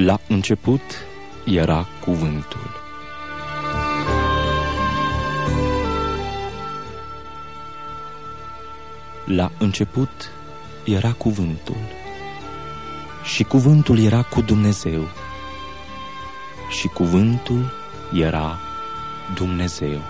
La început era cuvântul. La început era cuvântul, și cuvântul era cu Dumnezeu, și cuvântul era Dumnezeu.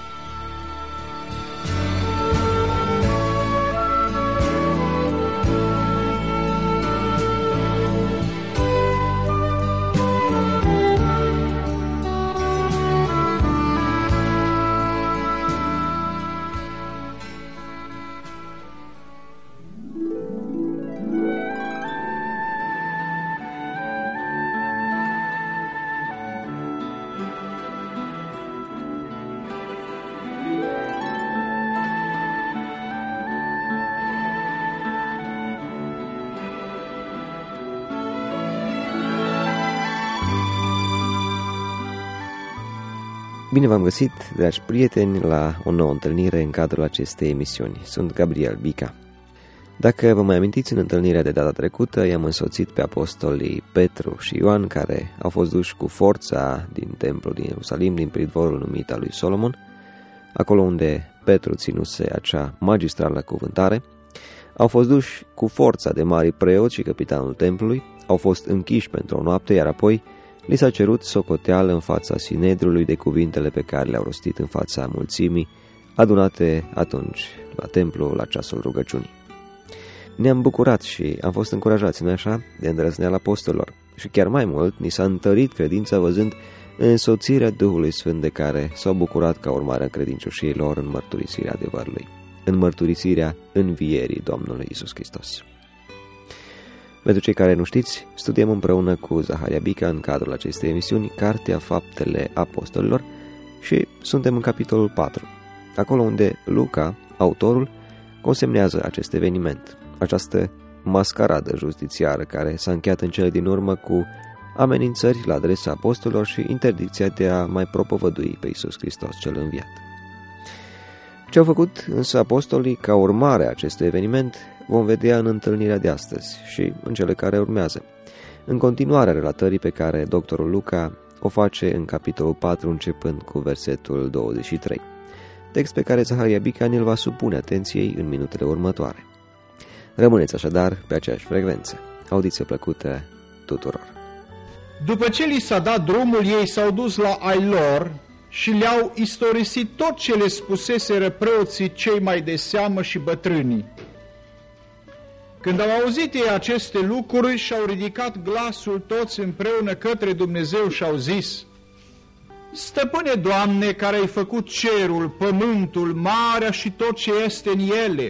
Bine v-am găsit, dragi prieteni, la o nouă întâlnire în cadrul acestei emisiuni. Sunt Gabriel Bica. Dacă vă mai amintiți, în întâlnirea de data trecută i-am însoțit pe apostolii Petru și Ioan, care au fost duși cu forța din templul din Ierusalim, din pridvorul numit al lui Solomon, acolo unde Petru ținuse acea magistrală cuvântare. Au fost duși cu forța de mari preoți și capitanul templului, au fost închiși pentru o noapte, iar apoi li s-a cerut socoteală în fața Sinedriului de cuvintele pe care le-au rostit în fața mulțimii, adunate atunci la templu la ceasul rugăciunii. Ne-am bucurat și am fost încurajați, nu așa, de îndrăzneala apostolilor și chiar mai mult ni s-a întărit credința văzând însoțirea Duhului Sfânt de care s-au bucurat ca urmare a credincioșiei lor în mărturisirea adevărului, în mărturisirea învierii Domnului Iisus Hristos. Pentru cei care nu știți, studiem împreună cu Zaharia Bica în cadrul acestei emisiuni Cartea Faptele Apostolilor și suntem în capitolul 4, acolo unde Luca, autorul, consemnează acest eveniment, această mascaradă justițiară care s-a încheiat în cele din urmă cu amenințări la adresa apostolilor și interdicția de a mai propovădui pe Iisus Hristos cel înviat. Ce au făcut însă apostolii ca urmare a acestui eveniment vom vedea în întâlnirea de astăzi și în cele care urmează, în continuarea relatării pe care doctorul Luca o face în capitolul 4 începând cu versetul 23, text pe care Zaharia Bica ne-l va supune atenției în minutele următoare. Rămâneți așadar pe aceeași frecvență. Audiție plăcută tuturor! După ce li s-a dat drumul, ei s-au dus la ai lor și le-au istorisit tot ce le spuseseră preoții cei mai de seamă și bătrânii. Când au auzit ei aceste lucruri, și-au ridicat glasul toți împreună către Dumnezeu și au zis: Stăpâne, Doamne, care ai făcut cerul, pământul, marea și tot ce este în ele,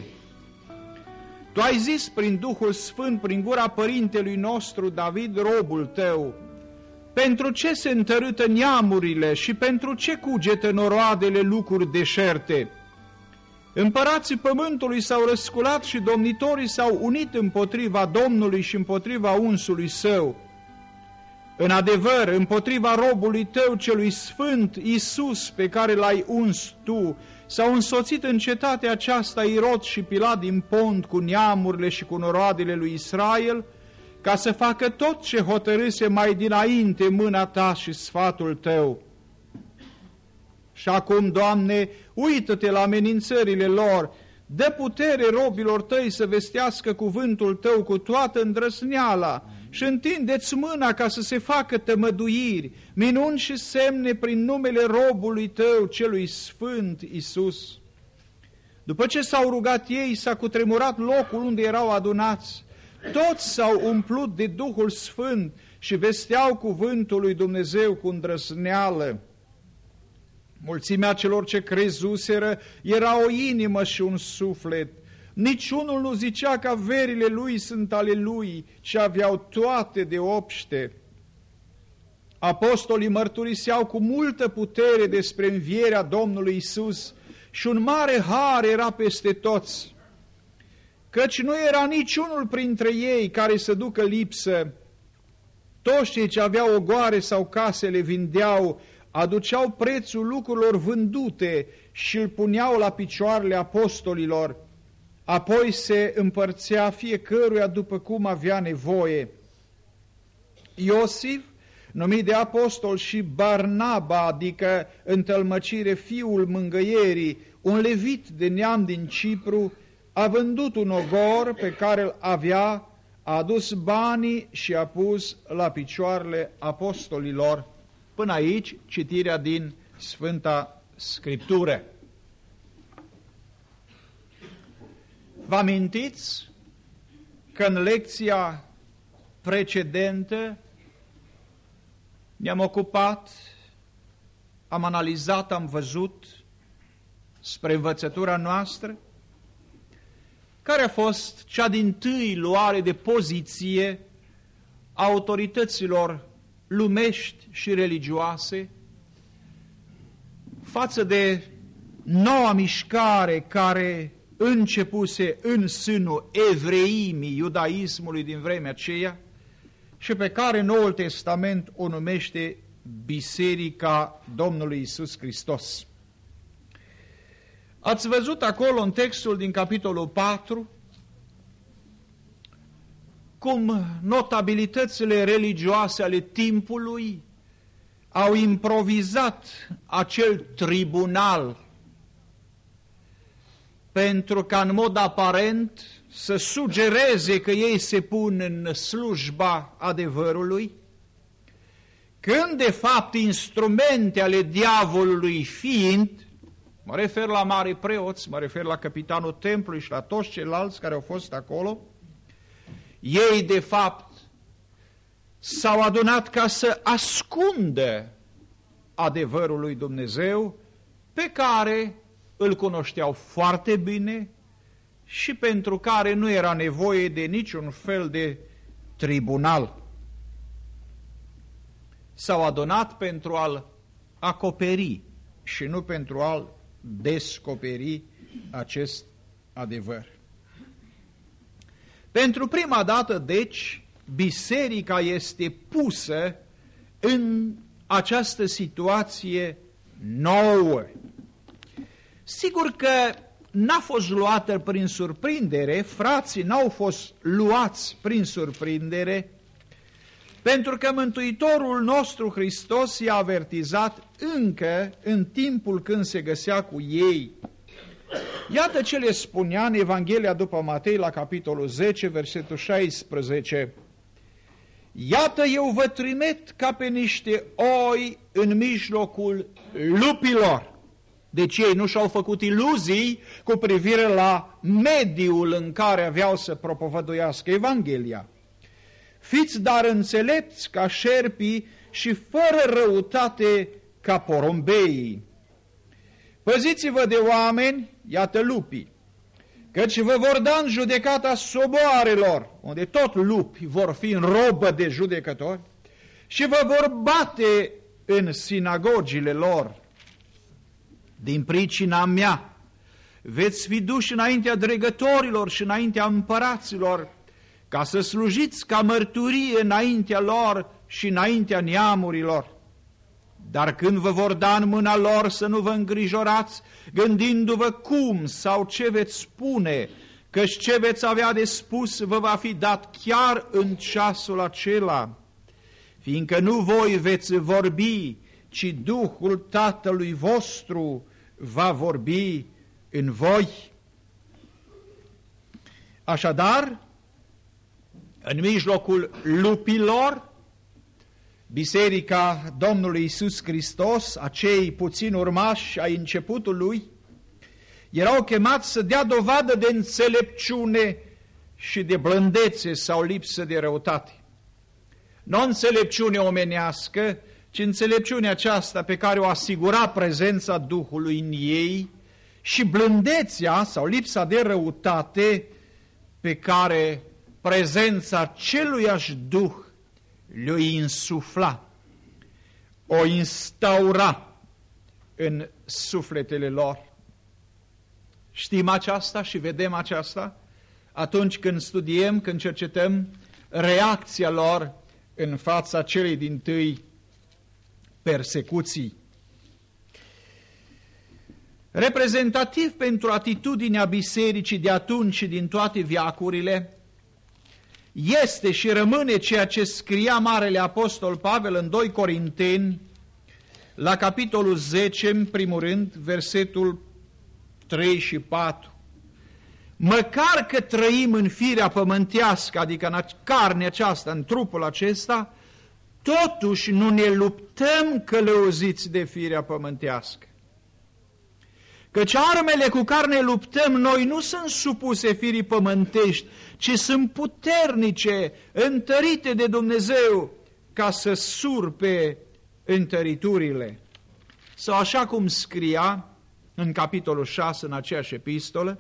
Tu ai zis prin Duhul Sfânt, prin gura părintelui nostru David, robul Tău, pentru ce se întărâtă neamurile și pentru ce cugetă noroadele lucruri deșerte? Împărații pământului s-au răsculat și domnitorii s-au unit împotriva Domnului și împotriva unsului Său. În adevăr, împotriva robului Tău celui sfânt, Iisus, pe care L-ai uns Tu, s-au însoțit în cetatea aceasta Irod și Pilat din Pont cu neamurile și cu noroadele lui Israel, ca să facă tot ce hotărâse mai dinainte mâna Ta și sfatul Tău. Și acum, Doamne, uită-te la amenințările lor, dă putere robilor Tăi să vestească cuvântul Tău cu toată îndrăzneala și întinde-ți mâna ca să se facă tămăduiri, minuni și semne prin numele robului Tău, celui sfânt Iisus. După ce s-au rugat ei, s-a cutremurat locul unde erau adunați. Toți s-au umplut de Duhul Sfânt și vesteau cuvântul lui Dumnezeu cu îndrăzneală. Mulțimea celor ce crezuseră era o inimă și un suflet. Niciunul nu zicea că averile lui sunt ale lui, ci aveau toate de obște. Apostolii mărturiseau cu multă putere despre învierea Domnului Iisus și un mare har era peste toți, căci nu era niciunul printre ei care să ducă lipsă. Toți cei ce aveau ogoare sau case le vindeau, aduceau prețul lucrurilor vândute și îl puneau la picioarele apostolilor. Apoi se împărțea fiecăruia după cum avea nevoie. Iosif, numit de apostol, și Barnaba, adică întâlmăcire, fiul mângâierii, un levit de neam din Cipru, a vândut un ogor pe care îl avea, a adus banii și a pus la picioarele apostolilor. Până aici, citirea din Sfânta Scriptură. Vă amintiți că în lecția precedentă ne-am ocupat, am analizat, am văzut spre învățătura noastră care a fost cea dintâi luare de poziție a autorităților lumești și religioase față de noua mișcare care începuse în sânul evreimii, iudaismului din vremea aceea și pe care Noul Testament o numește Biserica Domnului Iisus Hristos. Ați văzut acolo în textul din capitolul 4 cum notabilitățile religioase ale timpului au improvizat acel tribunal pentru ca în mod aparent să sugereze că ei se pun în slujba adevărului, când de fapt instrumente ale diavolului fiind, mă refer la mari preoți, mă refer la capitanul templului și la toți ceilalți care au fost acolo, ei de fapt s-au adunat ca să ascundă adevărul lui Dumnezeu pe care îl cunoșteau foarte bine și pentru care nu era nevoie de niciun fel de tribunal. S-au adunat pentru a-l acoperi și nu pentru a-l descoperi acest adevăr. Pentru prima dată, deci, biserica este pusă în această situație nouă. Sigur că n-a fost luată prin surprindere, frații n-au fost luați prin surprindere, pentru că Mântuitorul nostru Hristos i-a avertizat încă în timpul când se găsea cu ei. Iată ce le spunea în Evanghelia după Matei la capitolul 10, versetul 16. Iată, eu vă trimit ca pe niște oi în mijlocul lupilor. Deci ei nu și-au făcut iluzii cu privire la mediul în care aveau să propovăduiască Evanghelia. Fiți dar înțelepți ca șerpii și fără răutate ca porumbeii. Păziți-vă de oameni, iată lupii, căci vă vor da în judecata soboarelor, unde tot lupi vor fi în robă de judecători, și vă vor bate în sinagogile lor. Din pricina mea veți fi duși înaintea dregătorilor și înaintea împăraților, ca să slujiți ca mărturie înaintea lor și înaintea neamurilor. Dar când vă vor da în mâna lor, să nu vă îngrijorați, gândindu-vă cum sau ce veți spune, căci ce veți avea de spus vă va fi dat chiar în ceasul acela, fiindcă nu voi veți vorbi, ci Duhul Tatălui vostru va vorbi în voi. Așadar, în mijlocul lupilor, Biserica Domnului Iisus Hristos, acei puțini urmași ai începutului, erau chemați să dea dovadă de înțelepciune și de blândețe sau lipsă de răutate. Nu înțelepciune omenească, ci înțelepciunea aceasta pe care o asigura prezența Duhului în ei și blândețea sau lipsa de răutate pe care prezența celuiași Duh le-o insufla, o instaura în sufletele lor. Știm aceasta și vedem aceasta atunci când studiem, când cercetăm reacția lor în fața celei dintâi persecuții. Reprezentativ pentru atitudinea bisericii de atunci și din toate veacurile este și rămâne ceea ce scria Marele Apostol Pavel în 2 Corinteni, la capitolul 10, în primul rând, versetul 3 și 4. Măcar că trăim în firea pământească, adică în carnea aceasta, în trupul acesta, totuși nu ne luptăm călăuziți de firea pământească. Căci armele cu care ne luptăm noi nu sunt supuse firii pământești, ci sunt puternice, întărite de Dumnezeu, ca să surpe întăriturile. Sau așa cum scria în capitolul 6, în aceeași epistolă,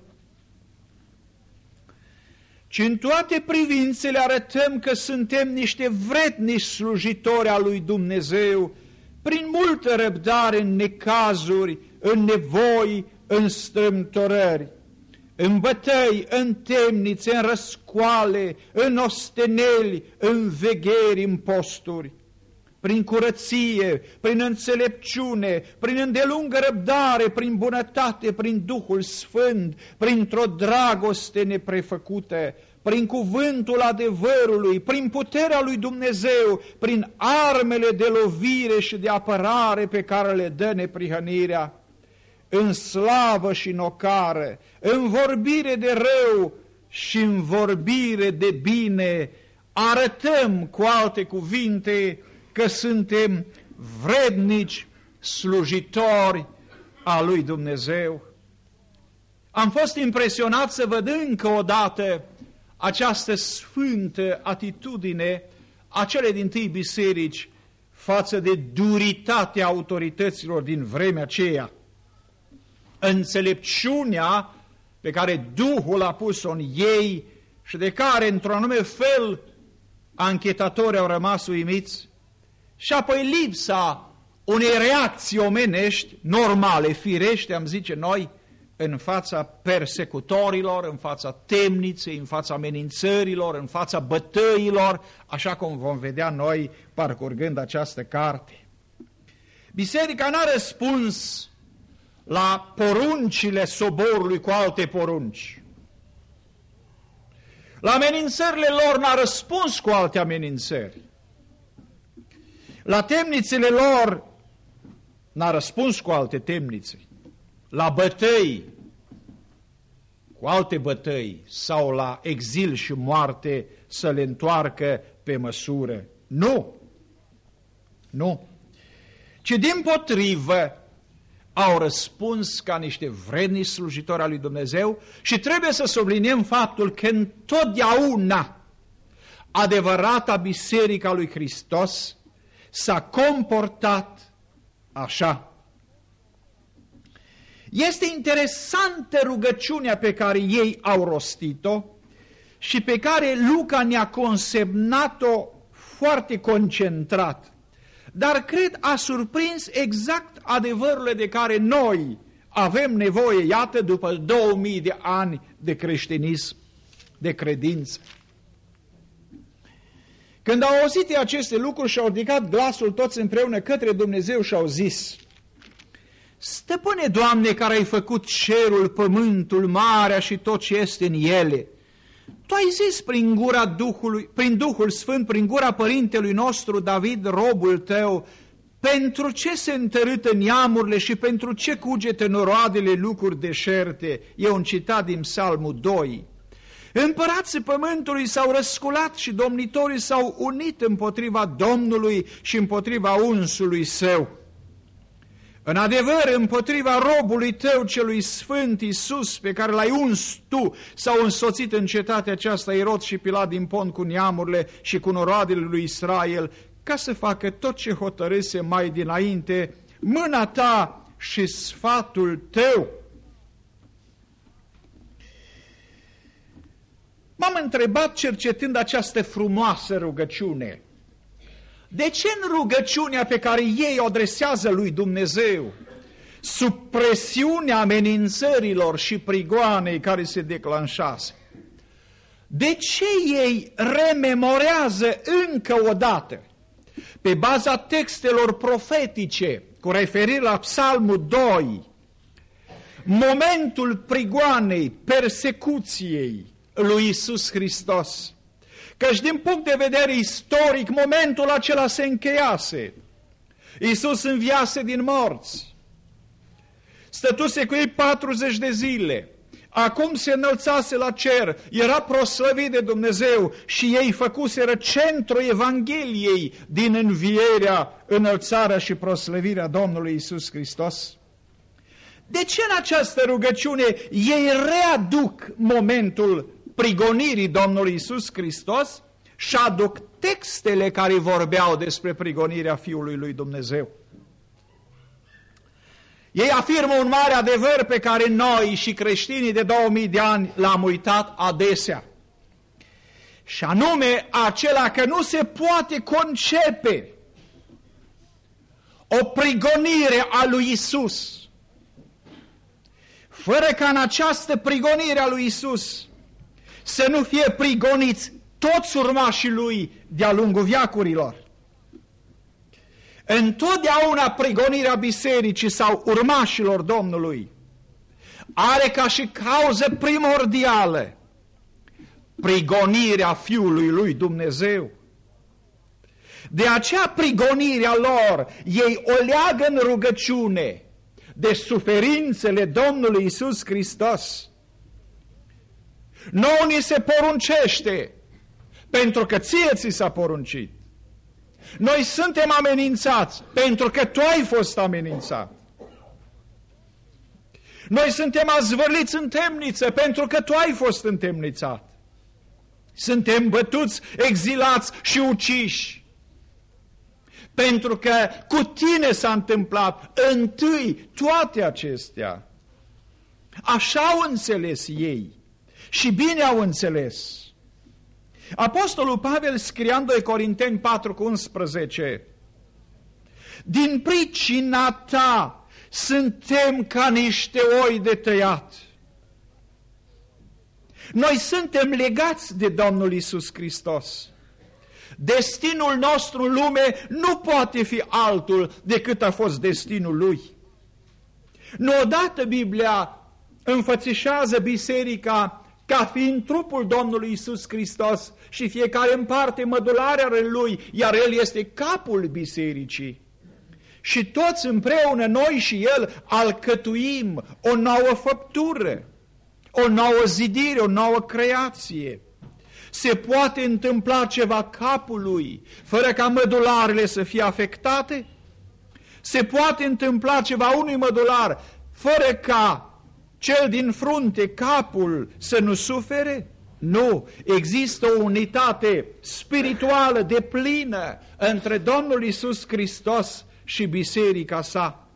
ci în toate privințele arătăm că suntem niște vrednici slujitori al lui Dumnezeu, prin multă răbdare în necazuri, în nevoi, în strâmtorări, în bătăi, în temnițe, în răscoale, în osteneli, în vegheri, în posturi, prin curăție, prin înțelepciune, prin îndelungă răbdare, prin bunătate, prin Duhul Sfânt, printr-o dragoste neprefăcută, prin cuvântul adevărului, prin puterea lui Dumnezeu, prin armele de lovire și de apărare pe care le dă neprihănirea, în slavă și în ocară, în vorbire de rău și în vorbire de bine, arătăm cu alte cuvinte că suntem vrednici slujitori a lui Dumnezeu. Am fost impresionat să văd încă o dată această sfântă atitudine a celei dintâi biserici față de duritatea autorităților din vremea aceea. Înțelepciunea pe care Duhul a pus-o în ei și de care, într-un anume fel, anchetatorii au rămas uimiți, și apoi lipsa unei reacții omenești, normale, firește, am zice noi, în fața persecutorilor, în fața temniței, în fața amenințărilor, în fața bătăilor, așa cum vom vedea noi parcurgând această carte. Biserica n-a răspuns la poruncile soborului cu alte porunci. La amenințările lor n-a răspuns cu alte amenințări. La temnițele lor n-a răspuns cu alte temnițe. La bătăi, cu alte bătăi, sau la exil și moarte să le întoarcă pe măsură. Nu! Nu! Ci dimpotrivă au răspuns ca niște vrednici slujitori al lui Dumnezeu și trebuie să subliniem faptul că întotdeauna adevărata Biserică a lui Hristos s-a comportat așa. Este interesantă rugăciunea pe care ei au rostit-o și pe care Luca ne-a consemnat-o foarte concentrat. Dar cred a surprins exact adevărurile de care noi avem nevoie, iată, după 2000 de ani de creștinism, de credință. Când au auzit aceste lucruri și-au ridicat glasul toți împreună către Dumnezeu și au zis: Stăpâne, Doamne, care ai făcut cerul, pământul, marea și tot ce este în ele, Tu ai zis prin gura Duhului, prin Duhul Sfânt, prin gura părintelui nostru David, robul Tău, pentru ce se întărâtă neamurile și pentru ce cugetă noroadele lucruri deșerte. E un citat din Psalmul 2. Împărații pământului s-au răsculat și domnitorii s-au unit împotriva Domnului și împotriva unsului Său. În adevăr, împotriva robului Tău celui sfânt Iisus, pe care L-ai uns Tu, s-au însoțit în cetatea aceasta Irod și Pilat din Pont cu neamurile și cu noroadele lui Israel, ca să facă tot ce hotărâse mai dinainte mâna Ta și sfatul Tău. M-am întrebat, cercetând această frumoasă rugăciune, de ce în rugăciunea pe care ei o adresează lui Dumnezeu, sub presiunea amenințărilor și prigoanei care se declanșează, de ce ei rememorează încă o dată, pe baza textelor profetice, cu referire la Psalmul 2, momentul prigoanei, persecuției lui Iisus Hristos, Căci din punct de vedere istoric, momentul acela se încheiase. Iisus înviase din morți. Stătuse cu ei 40 de zile. Acum se înălțase la cer, era proslăvit de Dumnezeu și ei făcuseră centru Evangheliei din învierea, înălțarea și proslăvirea Domnului Iisus Hristos. De ce în această rugăciune ei readuc momentul prigonirii Domnului Iisus Hristos și aduc textele care vorbeau despre prigonirea Fiului lui Dumnezeu? Ei afirmă un mare adevăr pe care noi și creștinii de 2000 de ani l-am uitat adesea. Și anume acela că nu se poate concepe o prigonire a lui Isus fără ca în această prigonire a lui Isus să nu fie prigoniți toți urmașii lui de-a lungul veacurilor. Întotdeauna prigonirea bisericii sau urmașilor Domnului are ca și cauză primordială prigonirea Fiului lui Dumnezeu. De aceea prigonirea lor, ei o leagă în rugăciune de suferințele Domnului Iisus Hristos. Nouă ni se poruncește, pentru că ție ți s-a poruncit. Noi suntem amenințați, pentru că tu ai fost amenințat. Noi suntem azvârliți în temniță, pentru că tu ai fost întemnițat. Suntem bătuți, exilați și uciși, pentru că cu tine s-a întâmplat întâi toate acestea. Așa au înțeles ei și bine au înțeles. Apostolul Pavel scria în 2 Corinteni 4,11: din pricina ta suntem ca niște oi de tăiat. Noi suntem legați de Domnul Iisus Hristos. Destinul nostru în lume nu poate fi altul decât a fost destinul Lui. Nu odată Biblia înfățișează biserica ca fiind trupul Domnului Iisus Hristos și fiecare în parte mădularea Lui, iar El este capul bisericii. Și toți împreună, noi și El, alcătuim o nouă făptură, o nouă zidire, o nouă creație. Se poate întâmpla ceva capului fără ca mădularele să fie afectate? Se poate întâmpla ceva unui mădular fără ca cel din frunte, capul, să nu sufere? Nu, există o unitate spirituală deplină între Domnul Iisus Hristos și biserica sa.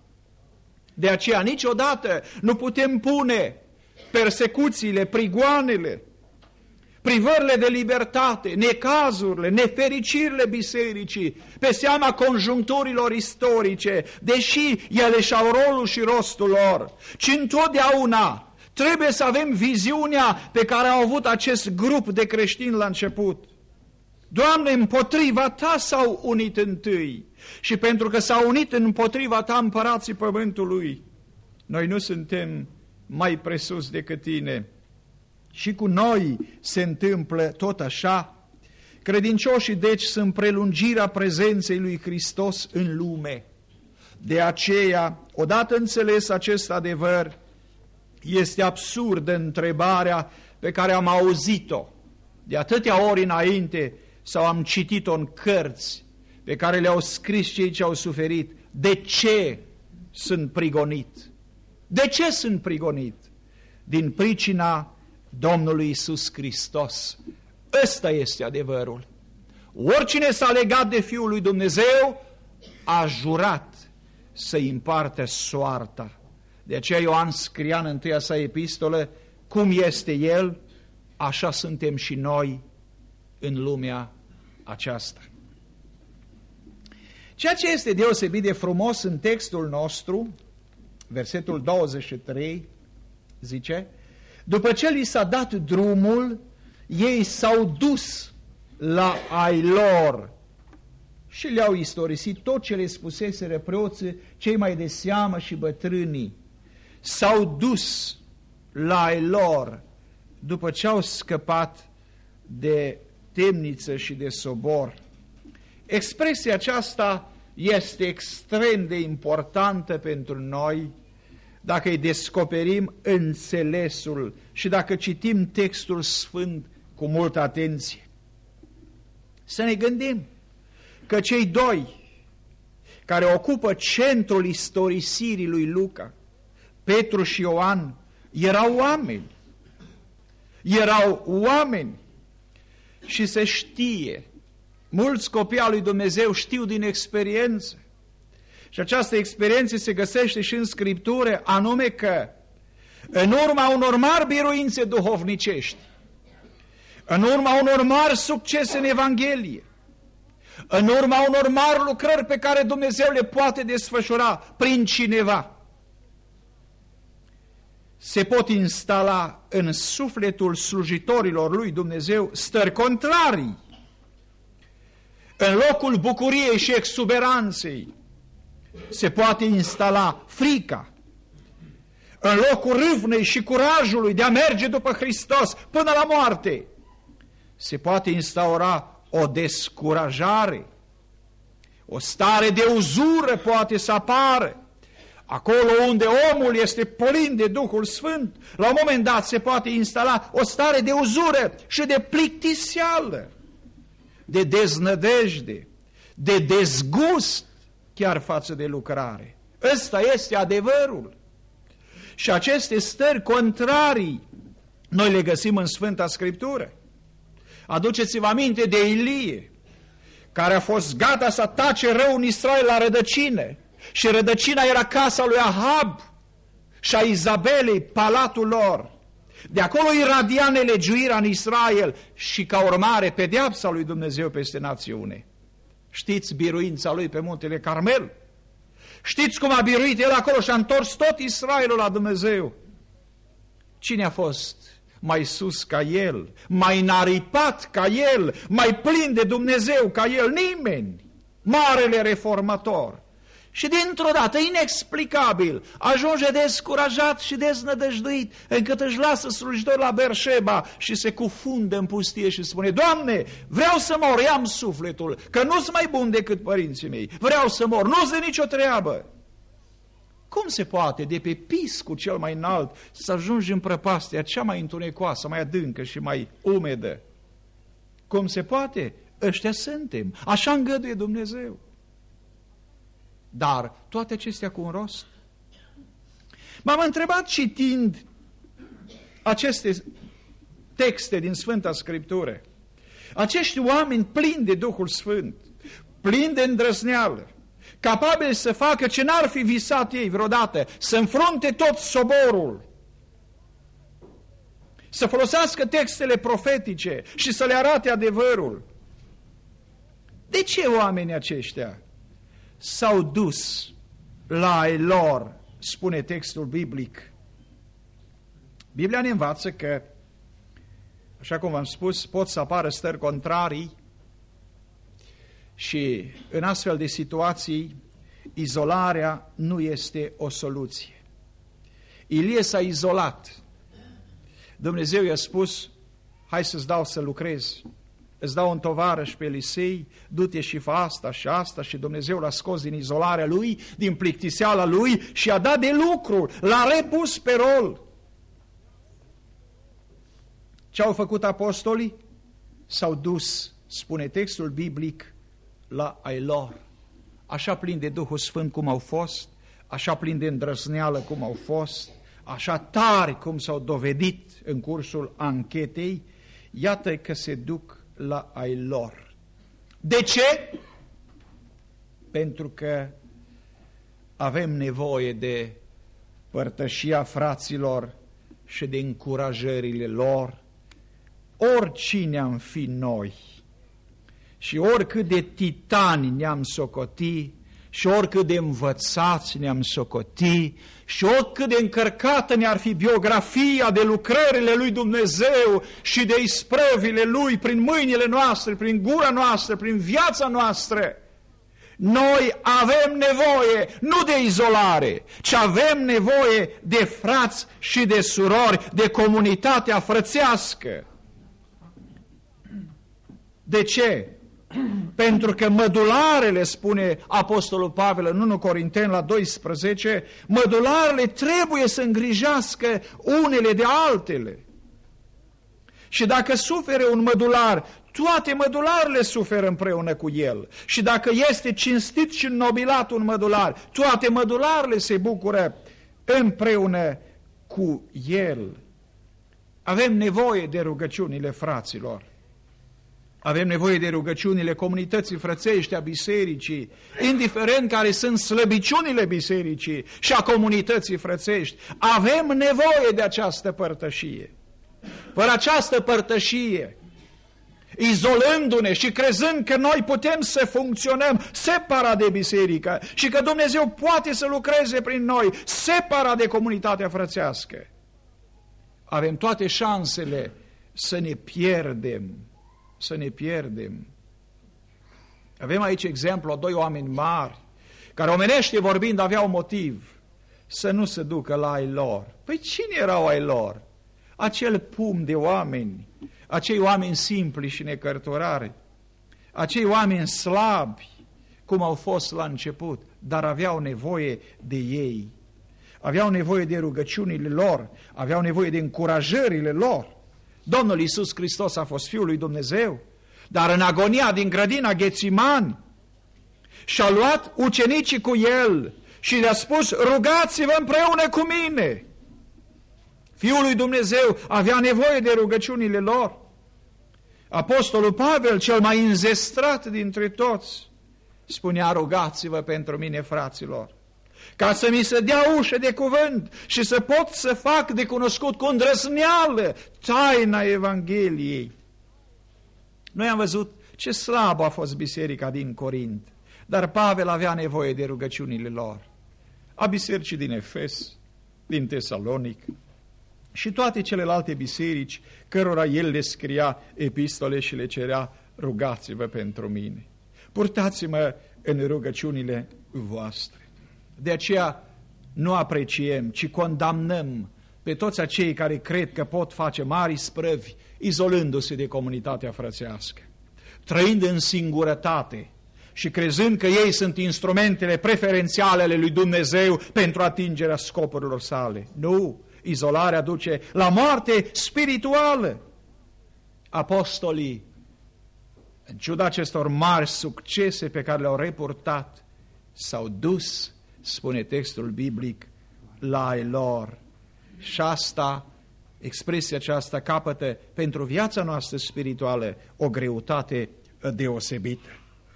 De aceea niciodată nu putem pune persecuțiile, prigoanele, privările de libertate, necazurile, nefericirile bisericii pe seama conjuncturilor istorice, deși ele și-au rolul și rostul lor, ci întotdeauna trebuie să avem viziunea pe care au avut acest grup de creștini la început. Doamne, împotriva Ta s-au unit întâi și pentru că s-au unit împotriva Ta împărații pământului, noi nu suntem mai presus decât Tine. Și cu noi se întâmplă tot așa. Credincioșii deci sunt prelungirea prezenței lui Hristos în lume. De aceea, odată înțeles acest adevăr, este absurdă întrebarea pe care am auzit-o de atâtea ori înainte sau am citit-o în cărți pe care le-au scris cei ce au suferit. De ce sunt prigonit? De ce sunt prigonit? Din pricina Domnului Iisus Hristos. Ăsta este adevărul. Oricine s-a legat de Fiul lui Dumnezeu a jurat să-i împarte soarta. De aceea Ioan scria în întâia sa epistolă: cum este El, așa suntem și noi în lumea aceasta. Ceea ce este deosebit de frumos în textul nostru, versetul 23, zice: după ce li s-a dat drumul, ei s-au dus la ai lor și le-au istorisit tot ce le spuseseră preoții, cei mai de seamă și bătrânii. S-au dus la ai lor după ce au scăpat de temniță și de sobor. Expresia aceasta este extrem de importantă pentru noi dacă îi descoperim înțelesul și dacă citim textul sfânt cu multă atenție. Să ne gândim că cei doi care ocupă centrul istorisirii lui Luca, Petru și Ioan, erau oameni. Erau oameni și se știe. Mulți copii al lui Dumnezeu știu din experiență. Și această experiență se găsește și în Scriptură, anume că în urma unor mari biruințe duhovnicești, în urma unor mari succese în Evanghelie, în urma unor mari lucrări pe care Dumnezeu le poate desfășura prin cineva, se pot instala în sufletul slujitorilor lui Dumnezeu stări contrarii. În locul bucuriei și exuberanței se poate instala frica. În locul râvnei și curajului de a merge după Hristos până la moarte se poate instaura o descurajare. O stare de uzură poate să apară. Acolo unde omul este plin de Duhul Sfânt, la un moment dat se poate instala o stare de uzură și de plictiseală, de deznădejde, de dezgust chiar față de lucrare. Ăsta este adevărul. Și aceste stări contrarii noi le găsim în Sfânta Scriptură. Aduceți-vă aminte de Ilie, care a fost gata să atace rău în Israel la rădăcină. Și rădăcina era casa lui Ahab și a Izabelei, palatul lor. De acolo iradia nelegiuirea în Israel și ca urmare pedeapsa lui Dumnezeu peste națiune. Știți biruința lui pe muntele Carmel? Știți cum a biruit el acolo și a întors tot Israelul la Dumnezeu? Cine a fost mai sus ca el, mai înaripat ca el, mai plin de Dumnezeu ca el? Nimeni. Marele reformator. Și dintr-o dată, inexplicabil, ajunge descurajat și deznădăjduit, încât își lasă slujitor la Berșeba și se cufundă în pustie și spune: Doamne, vreau să mor, i-am sufletul, că nu-s mai bun decât părinții mei, vreau să mor, nu-s de nicio treabă. Cum se poate de pe piscul cel mai înalt să ajungi în prăpastia cea mai întunecoasă, mai adâncă și mai umedă? Cum se poate? Ăștia suntem, așa îngăduie Dumnezeu. Dar toate acestea cu un rost. M-am întrebat citind aceste texte din Sfânta Scriptură. Acești oameni plini de Duhul Sfânt, plini de îndrăzneală, capabili să facă ce n-ar fi visat ei vreodată, să înfrunte tot soborul, să folosească textele profetice și să le arate adevărul. De ce oamenii aceștia s-au dus la ai lor, spune textul biblic? Biblia ne învață că, așa cum v-am spus, pot să apară stări contrarii și în astfel de situații izolarea nu este o soluție. Ilie s-a izolat. Dumnezeu i-a spus: hai să-ți dau să lucrezi. Îți dau un tovarăș pe Elisei, du-te și fă asta și asta, și Dumnezeu l-a scos din izolarea lui, din plictiseala lui și a dat de lucru, l-a repus pe rol. Ce au făcut apostolii? S-au dus, spune textul biblic, la ai lor. Așa plin de Duhul Sfânt cum au fost, așa plin de îndrăzneală cum au fost, așa tari cum s-au dovedit în cursul anchetei, iată că se duc la ai lor. De ce? Pentru că avem nevoie de părtășia fraților și de încurajările lor, oricine am fi noi și oricât de titani ne-am socoti și oricât de învățați ne-am socoti și oricât de încărcată ne-ar fi biografia de lucrările lui Dumnezeu și de isprăvile lui prin mâinile noastre, prin gura noastră, prin viața noastră, noi avem nevoie nu de izolare, ci avem nevoie de frați și de surori, de comunitatea frățească. De ce? Pentru că mădularele, spune Apostolul Pavel în 1 Corinteni la 12, mădularele trebuie să îngrijească unele de altele. Și dacă sufere un mădular, toate mădularele suferă împreună cu el. Și dacă este cinstit și înnobilat un mădular, toate mădularele se bucură împreună cu el. Avem nevoie de rugăciunile fraților. Avem nevoie de rugăciunile comunității frățești, a bisericii, indiferent care sunt slăbiciunile bisericii și a comunității frățești. Avem nevoie de această părtășie. Fără această părtășie, izolându-ne și crezând că noi putem să funcționăm separat de biserică și că Dumnezeu poate să lucreze prin noi separat de comunitatea frățească, avem toate șansele să ne pierdem. Să ne pierdem. Avem aici exemplu a doi oameni mari, care omenește vorbind aveau motiv să nu se ducă la ai lor. Păi cine erau ai lor? Acel pum de oameni, acei oameni simpli și necărturari, acei oameni slabi, cum au fost la început, dar aveau nevoie de ei. Aveau nevoie de rugăciunile lor, aveau nevoie de încurajările lor. Domnul Iisus Hristos a fost Fiul lui Dumnezeu, dar în agonia din grădina Ghețimani și-a luat ucenicii cu el și le-a spus: rugați-vă împreună cu mine. Fiul lui Dumnezeu avea nevoie de rugăciunile lor. Apostolul Pavel, cel mai înzestrat dintre toți, spunea: rugați-vă pentru mine, fraților, ca să mi se dea ușă de cuvânt și să pot să fac de cunoscut cu îndrăzneală taina Evangheliei. Noi am văzut ce slabă a fost biserica din Corint, dar Pavel avea nevoie de rugăciunile lor, a bisericii din Efes, din Tesalonic și toate celelalte biserici cărora el le scria epistole și le cerea: rugați-vă pentru mine, purtați-mă în rugăciunile voastre. De aceea nu apreciem, ci condamnăm pe toți acei care cred că pot face mari sprăvi, izolându-se de comunitatea frățească, trăind în singurătate și crezând că ei sunt instrumentele preferențiale ale lui Dumnezeu pentru atingerea scopurilor sale. Nu, izolarea duce la moarte spirituală. Apostolii, în ciuda acestor mari succese pe care le-au reportat, s-au dus, spune textul biblic, la ai lor. Și asta, expresia aceasta capătă pentru viața noastră spirituală o greutate deosebită.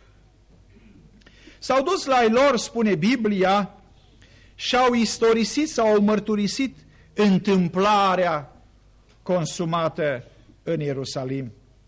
S-au dus la ai lor, spune Biblia, și au istorisit sau au mărturisit întâmplarea consumată în Ierusalim.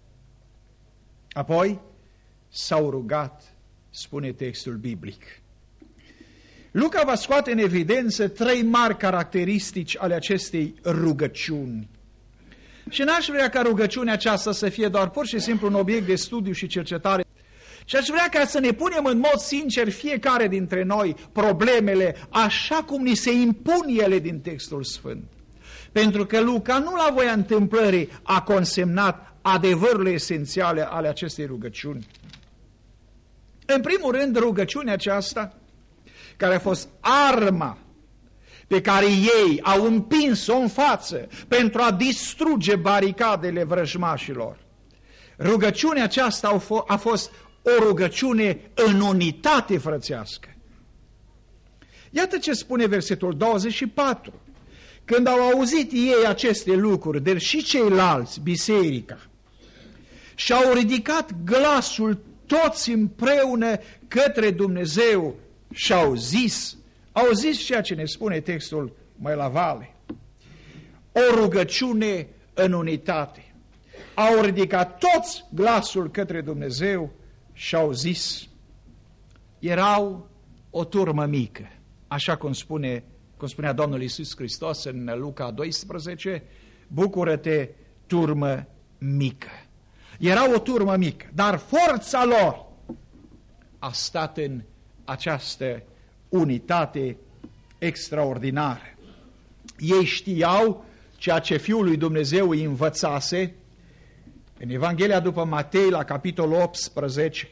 Apoi s-au rugat, spune textul biblic. Luca va scoate în evidență 3 mari caracteristici ale acestei rugăciuni. Și n-aș vrea ca rugăciunea aceasta să fie doar pur și simplu un obiect de studiu și cercetare. Și aș vrea ca să ne punem în mod sincer fiecare dintre noi problemele așa cum ni se impun ele din textul Sfânt. Pentru că Luca nu la voia întâmplării a consemnat adevărurile esențiale ale acestei rugăciuni. În primul rând, rugăciunea aceasta, care a fost arma pe care ei au împins-o în față pentru a distruge baricadele vrăjmașilor. Rugăciunea aceasta a fost o rugăciune în unitate frățească. Iată ce spune versetul 24. Când au auzit ei aceste lucruri, dar și ceilalți, biserica, și-au ridicat glasul toți împreună către Dumnezeu și au zis ceea ce ne spune textul mai la vale. O rugăciune în unitate. Au ridicat toți glasul către Dumnezeu și au zis. Erau o turmă mică, așa cum spunea Domnul Iisus Hristos în Luca 12, bucură-te, turmă mică. Era o turmă mică, dar forța lor a stat în această unitate extraordinară. Ei știau ceea ce Fiul lui Dumnezeu îi învățase, În Evanghelia după Matei, la capitolul 18,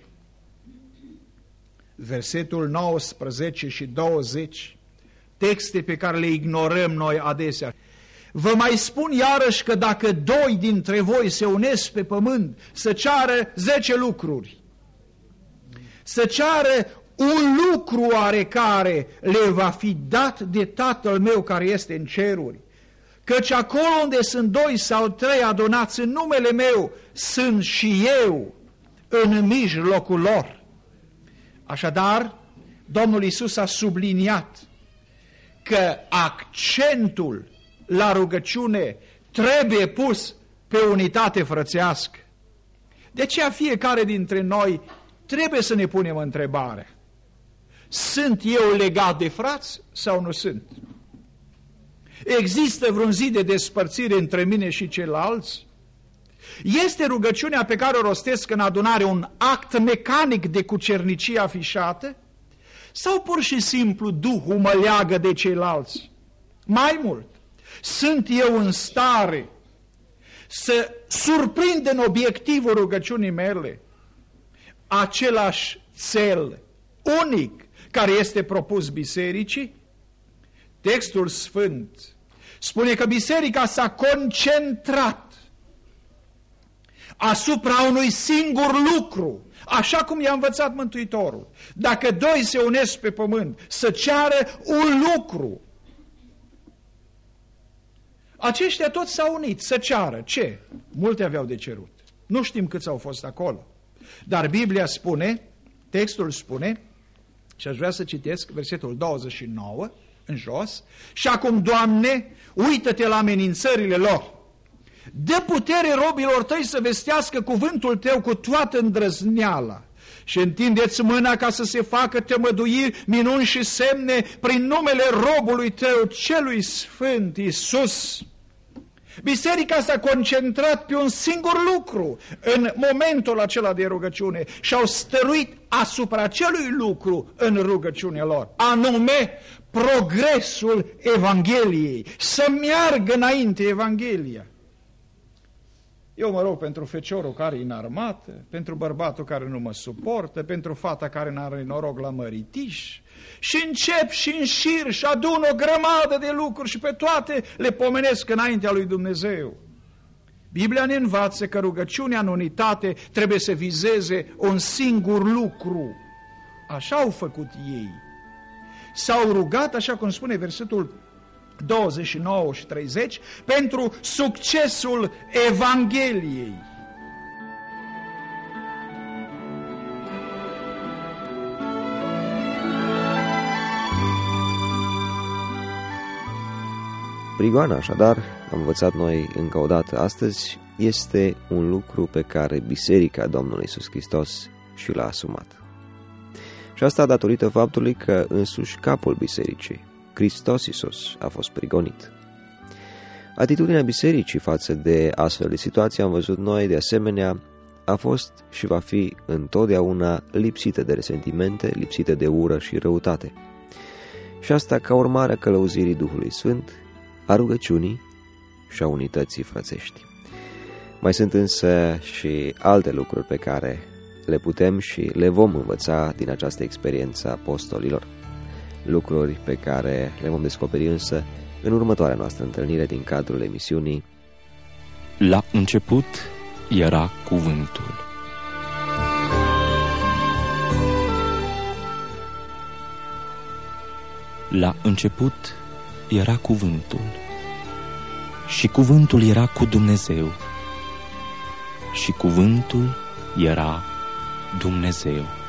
versetul 19 și 20, texte pe care le ignorăm noi adesea. Vă mai spun iarăși că dacă 2 dintre voi se unesc pe pământ să ceară 10 lucruri, să ceară un lucru oarecare, le va fi dat de Tatăl meu care este în ceruri. Căci acolo unde sunt 2 sau 3 adunați în numele meu, sunt și eu în mijlocul lor. Așadar, Domnul Iisus a subliniat că accentul la rugăciune trebuie pus pe unitate frățească. De aceea fiecare dintre noi trebuie să ne punem întrebarea: sunt eu legat de frați sau nu sunt? Există vreun zid de despărțire între mine și ceilalți? Este rugăciunea pe care o rostesc în adunare un act mecanic de cucernicie afișată? Sau pur și simplu Duhul mă leagă de ceilalți? Mai mult, sunt eu în stare să surprind în obiectivul rugăciunii mele același cel unic care este propus bisericii? Textul Sfânt spune că biserica s-a concentrat asupra unui singur lucru, așa cum i-a învățat Mântuitorul. Dacă 2 se unesc pe pământ să ceară un lucru, aceștia toți s-au unit să ceară. Ce? Multe aveau de cerut. Nu știm câți au fost acolo. Dar Biblia spune, textul spune, și aș vrea să citesc versetul 29 în jos: și acum, Doamne, uită-te la amenințările lor. Dă putere robilor tăi să vestească cuvântul tău cu toată îndrăzneala și întindeți mâna ca să se facă tămăduiri, minuni și semne prin numele robului tău celui sfânt Iisus. Biserica s-a concentrat pe un singur lucru în momentul acela de rugăciune și au stăruit asupra acelui lucru în rugăciunea lor, anume progresul Evangheliei, să meargă înainte Evanghelia. Eu mă rog pentru feciorul care e în armată, pentru bărbatul care nu mă suportă, pentru fata care n-are noroc la măritiș, și încep și înșir și adun o grămadă de lucruri și pe toate le pomenesc înaintea lui Dumnezeu. Biblia ne învață că rugăciunea în unitate trebuie să vizeze un singur lucru. Așa au făcut ei. S-au rugat, așa cum spune versetul 29 și 30, pentru succesul Evangheliei. Prigoana, așadar, am învățat noi încă o dată astăzi, este un lucru pe care Biserica Domnului Iisus Hristos și l-a asumat. Și asta datorită faptului că însuși capul bisericii, Hristos Iisus, a fost prigonit. Atitudinea bisericii față de astfel de situații, am văzut noi, de asemenea, a fost și va fi întotdeauna lipsită de resentimente, lipsită de ură și răutate. Și asta ca urmare a călăuzirii Duhului Sfânt, a rugăciunii și a unității frățești. Mai sunt însă și alte lucruri pe care le putem și le vom învăța din această experiență a apostolilor. Lucruri pe care le vom descoperi însă în următoarea noastră întâlnire din cadrul emisiunii La început era cuvântul. La început era cuvântul și cuvântul era cu Dumnezeu și cuvântul era Dumnezeu.